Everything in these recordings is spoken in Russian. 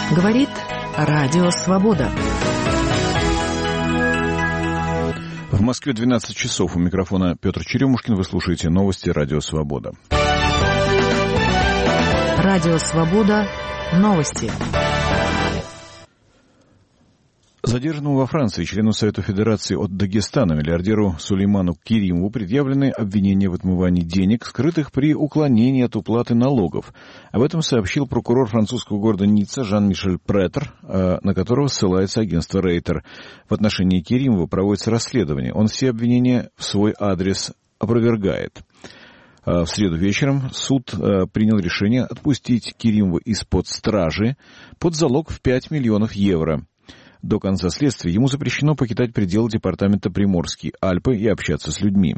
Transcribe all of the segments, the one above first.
Говорит Радио Свобода. В Москве 12 часов. У микрофона Петр Черемушкин. Вы слушаете новости Радио Свобода. Радио Свобода. Новости. Задержанному во Франции члену Совета Федерации от Дагестана миллиардеру Сулейману Керимову предъявлены обвинения в отмывании денег, скрытых при уклонении от уплаты налогов. Об этом сообщил прокурор французского города Ницца Жан-Мишель Претер, на которого ссылается агентство Рейтер. В отношении Керимова проводится расследование. Он все обвинения в свой адрес опровергает. В среду вечером суд принял решение отпустить Керимова из-под стражи под залог в 5 миллионов евро. До конца следствия ему запрещено покидать пределы департамента Приморские Альпы и общаться с людьми,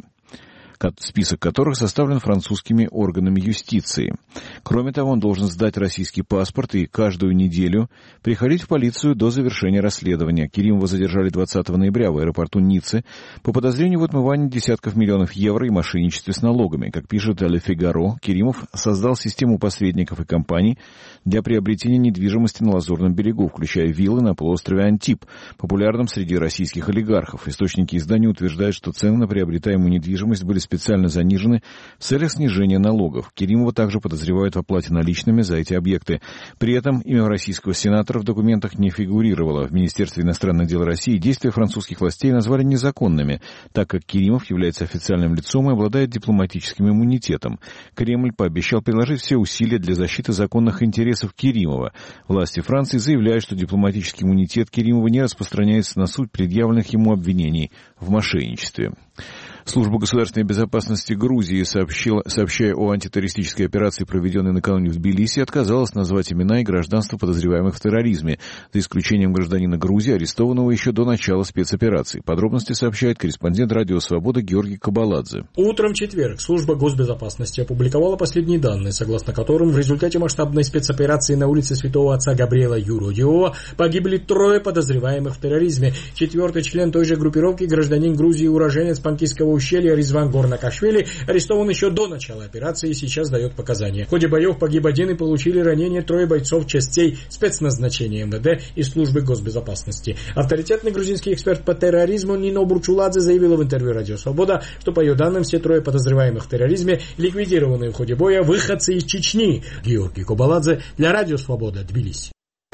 список которых составлен французскими органами юстиции. Кроме того, он должен сдать российский паспорт и каждую неделю приходить в полицию до завершения расследования. Керимова задержали 20 ноября в аэропорту Ниццы по подозрению в отмывании десятков миллионов евро и мошенничестве с налогами. Как пишет Le Figaro, Керимов создал систему посредников и компаний для приобретения недвижимости на Лазурном берегу, включая виллы на полуострове Антиб, популярном среди российских олигархов. Источники издания утверждают, что цены на приобретаемую недвижимость были специально занижены в целях снижения налогов. Керимова также подозревают в оплате наличными за эти объекты. При этом имя российского сенатора в документах не фигурировало. В Министерстве иностранных дел России действия французских властей назвали незаконными, так как Керимов является официальным лицом и обладает дипломатическим иммунитетом. Кремль пообещал приложить все усилия для защиты законных интересов Керимова. Власти Франции заявляют, что дипломатический иммунитет Керимова не распространяется на суть предъявленных ему обвинений в мошенничестве. Служба государственной безопасности Грузии, сообщая о антитеррористической операции, проведенной накануне в Тбилиси, отказалась назвать имена и гражданство подозреваемых в терроризме, за исключением гражданина Грузии, арестованного еще до начала спецоперации. Подробности сообщает корреспондент Радио Свобода Георгий Кабаладзе. Утром в четверг служба госбезопасности опубликовала последние данные, согласно которым в результате масштабной спецоперации на улице Святого Отца Габриэла Юродивого погибли 3 подозреваемых в терроризме. 4-й член той же группировки, гражданин Грузии, уроженец Панкисского ущелья Ризван Горнакашвили, арестован еще до начала операции и сейчас дает показания. В ходе боев погиб один и получили ранения 3 бойцов частей спецназначения МВД и службы госбезопасности. Авторитетный грузинский эксперт по терроризму Нино Бурчуладзе заявила в интервью Радио Свобода, что по ее данным все 3 подозреваемых в терроризме ликвидированные в ходе боя выходцы из Чечни. Георгий Кабаладзе для Радио Свобода, Тбилиси.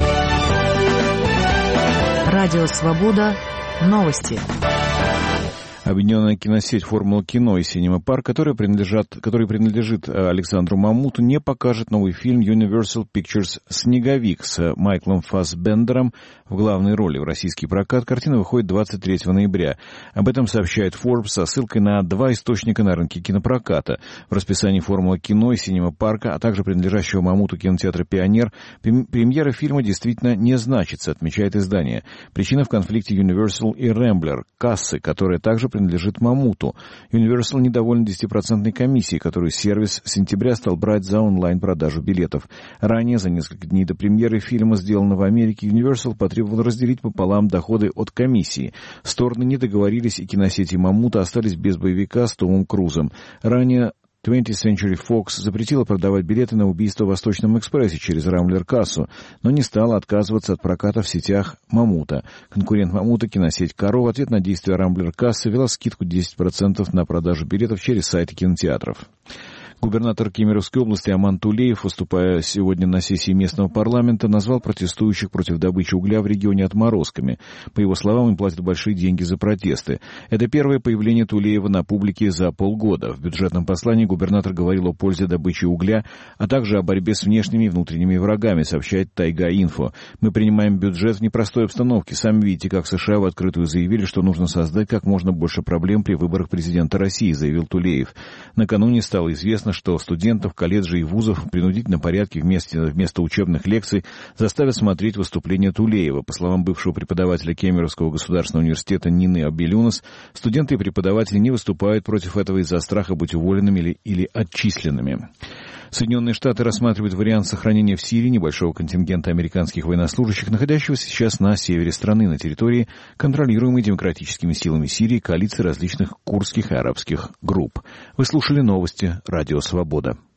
Радио Свобода. Новости. Объединенная киносеть «Формула кино» и «Синема Парк», который принадлежит Александру Мамуту, не покажет новый фильм Universal Pictures «Снеговик» с Майклом Фассбендером в главной роли. В российский прокат картина выходит 23 ноября. Об этом сообщает Forbes со ссылкой на 2 источника на рынке кинопроката. В расписании «Формула кино» и «Синема Парка», а также принадлежащего Мамуту кинотеатра «Пионер», премьера фильма действительно не значится, отмечает издание. Причина в конфликте Universal и Rambler, кассы, которая также принадлежит Мамуту. Universal недоволен 10% комиссией, которую сервис с сентября стал брать за онлайн-продажу билетов. Ранее, за несколько дней до премьеры фильма, сделанного в Америке, Universal потребовал разделить пополам доходы от комиссии. Стороны не договорились, и киносети Мамута остались без боевика с Томом Крузом. Ранее 20th Century Fox запретила продавать билеты на «Убийство в Восточном экспрессе» через Рамблер-кассу, но не стала отказываться от проката в сетях Мамута. Конкурент Мамута, киносеть «Каро», в ответ на действия Рамблер-кассы ввела скидку 10% на продажу билетов через сайты кинотеатров. Губернатор Кемеровской области Аман Тулеев, выступая сегодня на сессии местного парламента, назвал протестующих против добычи угля в регионе отморозками. По его словам, им платят большие деньги за протесты. Это первое появление Тулеева на публике за полгода. В бюджетном послании губернатор говорил о пользе добычи угля, а также о борьбе с внешними и внутренними врагами, сообщает Тайга-Инфо. «Мы принимаем бюджет в непростой обстановке. Сами видите, как США в открытую заявили, что нужно создать как можно больше проблем при выборах президента России», заявил Тулеев. Накануне стало известно, что студентов колледжей и вузов в принудительном порядке вместо учебных лекций заставят смотреть выступление Тулеева. По словам бывшего преподавателя Кемеровского государственного университета Нины Абелюнас, студенты и преподаватели не выступают против этого из-за страха быть уволенными или отчисленными. Соединенные Штаты рассматривают вариант сохранения в Сирии небольшого контингента американских военнослужащих, находящегося сейчас на севере страны, на территории, контролируемой демократическими силами Сирии, коалиции различных курдских и арабских групп. Вы слушали новости Радио Свобода.